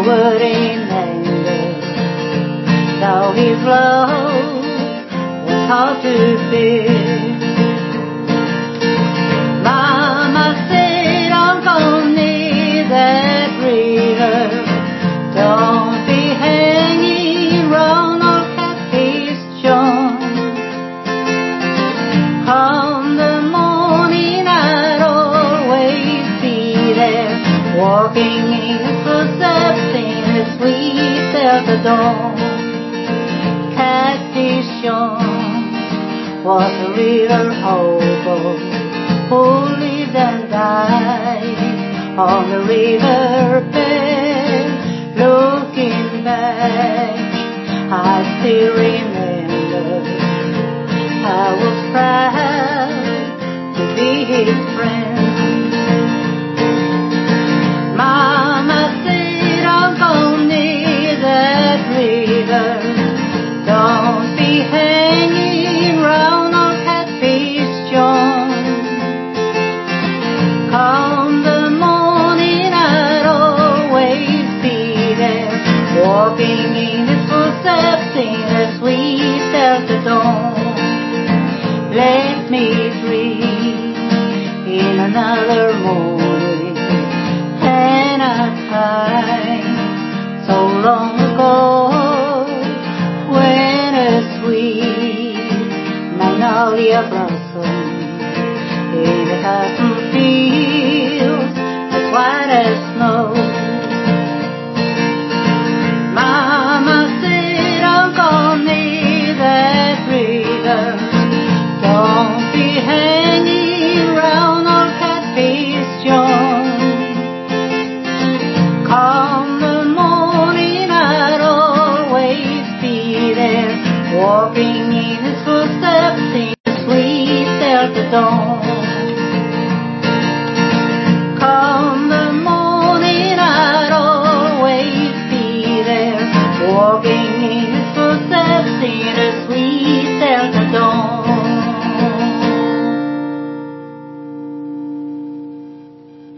forward in anger, though his love was hard to bear. Mama said, I'm gonna need that river. Don't be hanging round old Catfish John. On the morning I'd always be there, walking in his footsteps in the sweet Delta dawn. Catfish John was a river hobo who lived and died on the river bed. Looking back, I still remember I was proud to be his friend. Mama said, I'm gonna need that river. Don't be hanging round old Catfish John. Come the morning I'd always be there, walking in his footsteps in the sweet Delta dawn. Let me dream in another morning and a time so long ago, when a sweet magnolia blossomed in the cotton fields as white as snow. Mama said, I'm gonna need that river. Don't be hanging round old Catfish John. Come the morning I'd always be there, walking in his footsteps in the sweet Delta dawn.